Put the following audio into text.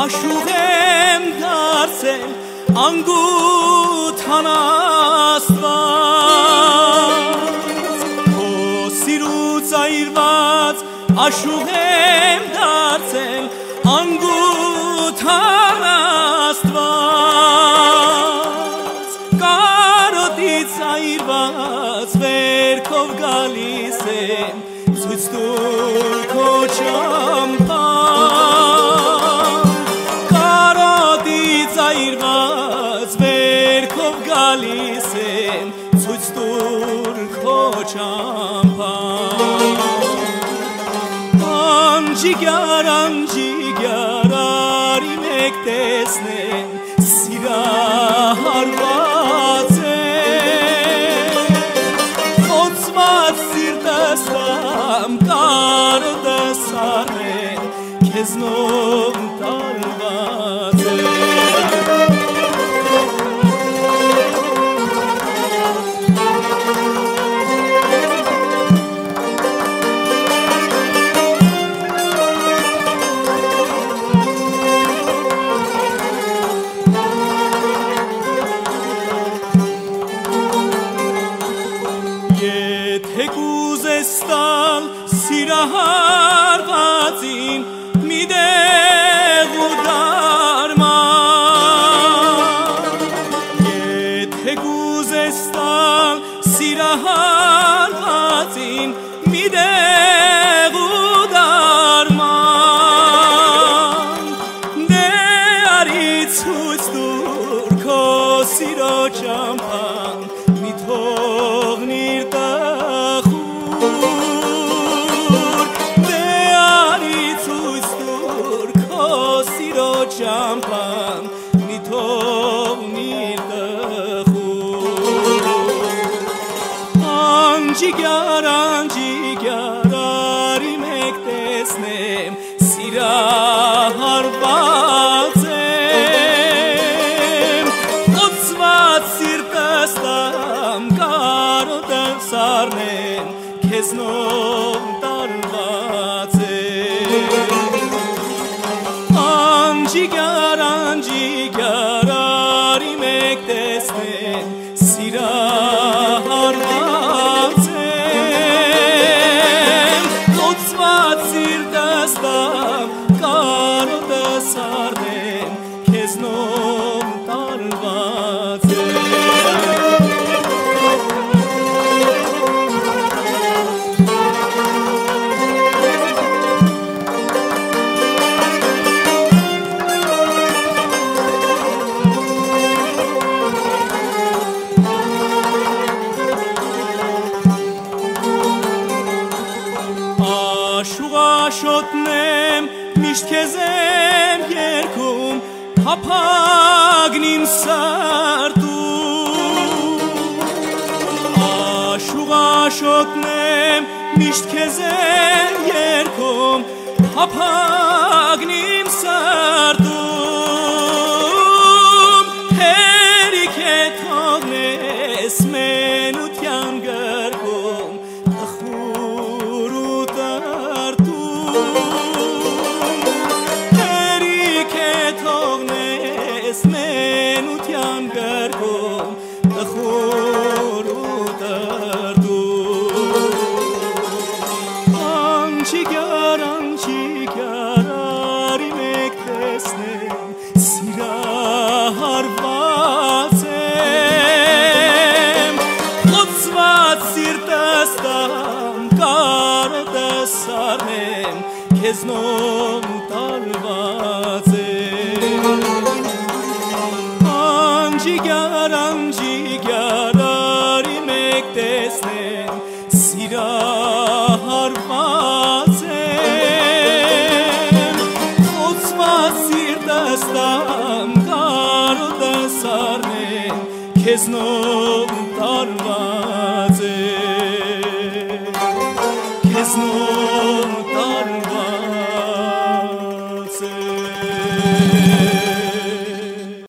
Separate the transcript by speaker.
Speaker 1: Աշուղեմ դարձել անգութ անաստված Քո սիրուց այրված աշուղեմ դարձել անգութ անաստված Կարոտից այրված վերքով գալիս եմ ցույց տուր քո ճամփան Կարոտից այրված վերքով գալիս եմ ցույց տուր քո ճամփան Անջիգար արի մեկ տեսնեն սիրահարված Խոցված սիրտս տամ կարոտս առնեն քեզնով տարված Եթե կուզես տալ սիրահարվածին մի դեղ ու դարման Եթե կուզես տալ սիրահարվածին մի դեղ ու դարման Դե արի ցույց տուր քո սիրո ճամփան մի թողնիր տխուր Դե արի ցույց տուր քո սիրո ճամփան մի թողնիր տխուր Անջիգար արի մեկ տեսնեմ սիրահարված եմ Խոցված սիրտս տամ կարոտս առնեմ քեզնով տարված եմ Անջիգար արի մեկ տեսնեմ սիրահարված եմ Խոցված սիրտս տամ կարոտս առնեմ քեզնով տարված Աշուղաշոտնեմ միշտ քեզ եմ երգում փափագն իմ սրտում Աշուղաշոտնեմ միշտ քեզ եմ երգում փափագն իմ սրտում Հերիք է թողնես մենության գրկում Հերիք է թողնես մենության գրկում տխուր ու տրտում Անջիգար արի մեկ տեսնեմ սիրահարված եմ Խոցված սիրտս տամ կարոտս առնեմ քեզնով տարված եմ Անջիգար արի մեկ տեսնեմ սիրահարված եմ Խոցված սիրտս տամ կարոտս առնեմ քեզնով տարված եմ Քեզնով